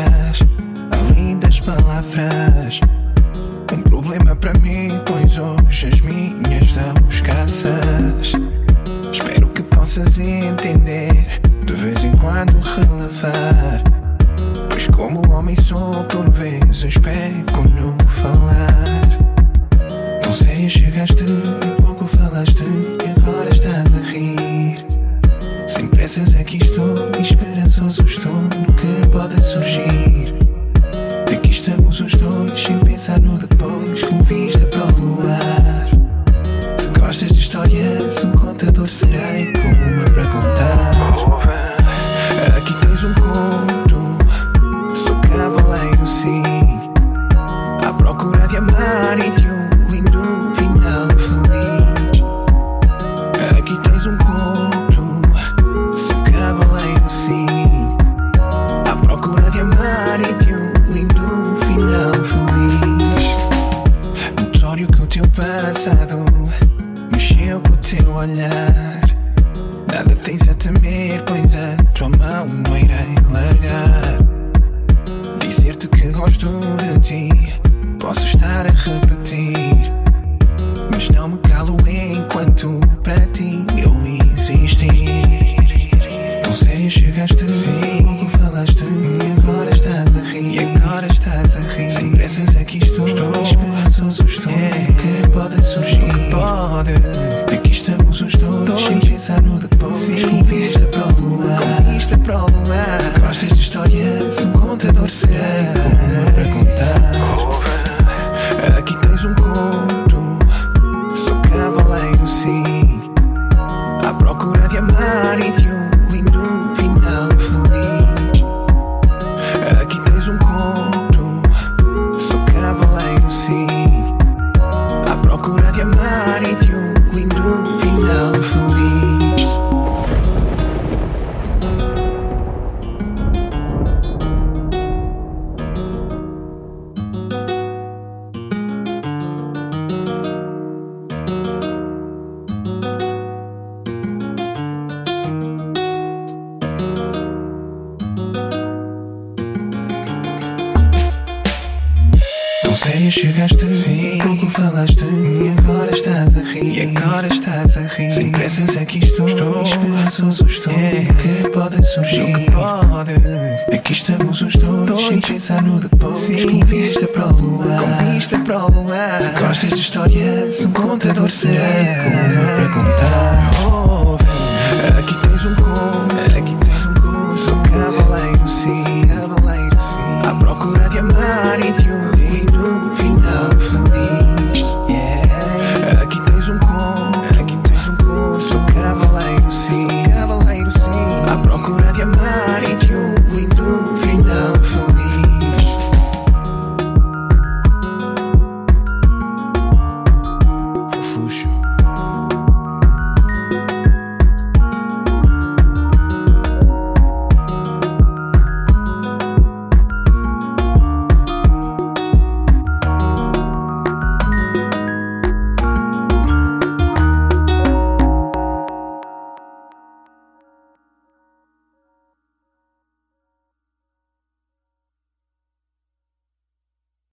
palavras, além das palavras. Um problema para mim, pois hoje as minhas dão escassas. Espero que possas entender, de vez em quando relevar, pois como homem sou, por vezes peco no falar. Não sei, chegaste, pouco falaste e agora estás a rir. Sem pressas aqui estou, esperançoso estou no que pode surgir. Aqui estamos os dois, sem pensar no depois, com vista para o luar. Se gostas de histórias, um contador serei, com uma para contar. Aqui tens um conto, sou cavaleiro sim, à procura de amar e de um lindo final feliz. Aqui tens um conto, sou cavaleiro sim, à procura de amar e de um lindo final feliz. Notório que o teu passado mexeu com o teu olhar. Nada tens a temer, pois a tua mão não irei largar. Dizer-te que gosto de ti, posso estar a repetir, mas não me calo enquanto para ti eu existir. Não sei, chegaste, sim, falaste e agora estás a rir. E agora estás a rir. Sem pressas aqui estou esperançoso estou no que pode surgir. Pode. Aqui estamos os dois, sem pensar no depois, com vista para o luar. Com vista para o luar. Se gostas de histórias, um contador serei, com uma para contar. Aqui tens um conto, sou cavaleiro sim, à procura de amar e de um lindo final feliz. Aqui tens um conto, sou cavaleiro sim, à procura de amar e de um lindo final feliz. Não sei, chegaste, sim, pouco falaste e agora estás a rir. E agora estás a rir. Sem pressas aqui estou esperançoso estou no que pode surgir. No que pode. Aqui estamos os dois, sem pensar no depois, sim, com vista para o luar. Com vista para o luar. Se gostas de histórias, um contador serei, com uma para contar. Aqui tens um conto, aqui tens um conto, sou cavaleiro sim, à procura de amar e de